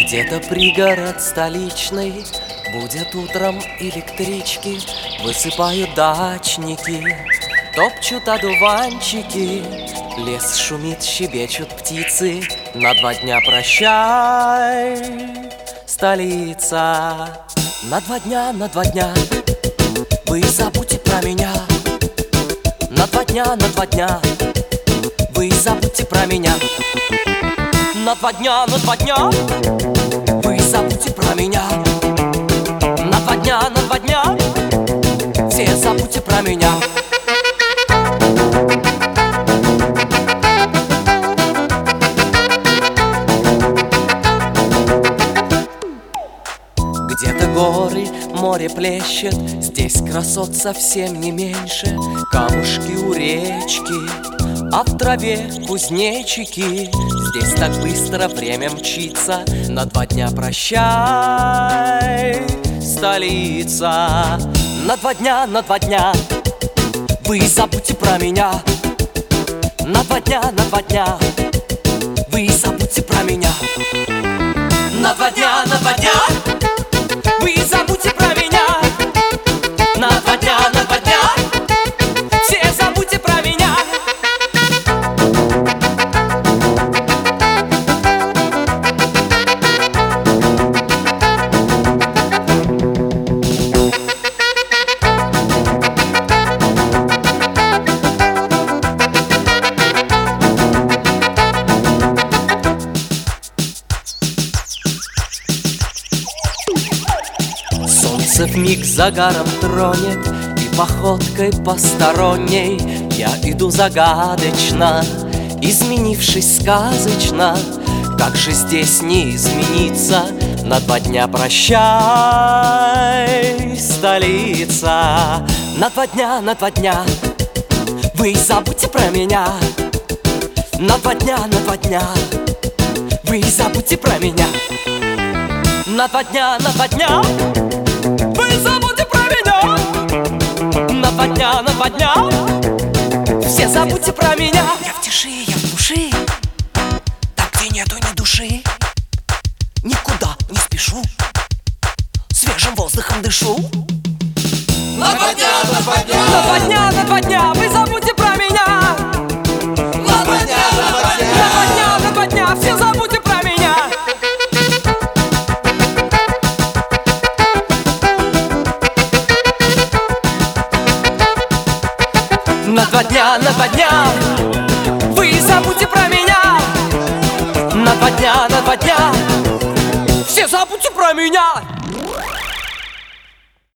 Где-то пригород столичный, будет утром электрички, высыпают дачники, топчут одуванчики. Лес шумит, щебечут птицы, на 2 дня прощай, столица. На 2 дня, на 2 дня вы забудьте про меня. На 2 дня, на 2 дня вы забудьте про меня. На 2 дня, на 2 дня вы забудьте про меня. На 2 дня, на 2 дня все забудьте про меня. Где-то горы, море плещет, здесь красот совсем не меньше. Камушки у речки, а в траве кузнечики. Здесь так быстро время мчится, на 2 дня прощай, столица. На 2 дня, на 2 дня вы забудьте про меня. На 2 дня, на 2 дня вы забудьте про меня. На 2 дня, на 2 дня вы забудьте про меня. На 2 дня, на 2 дня все забудьте про меня. Солнце вмиг загаром тронет, и походкой посторонней я иду загадочно, изменившись сказочно. Как же здесь не измениться? На 2 дня прощай, столица. На 2 дня, на 2 дня вы забудьте про меня. На 2 дня, на 2 дня вы забудьте про меня. На 2 дня, на 2 дня вы забудьте про меня. На 2 дня, на 2 дня все забудьте про меня. Я в тиши, я в глуши, там, где нету ни души. Никуда не спешу, свежим воздухом дышу. На 2 дня, на 2 дня, На 2 дня, на 2 дня вы забудьте про меня. на 2 дня, на 2 дня, На 2 дня, на 2 дня все забудьте про меня. На 2 дня, на 2 дня вы забудьте про меня. На 2 дня, на 2 дня все забудьте про меня.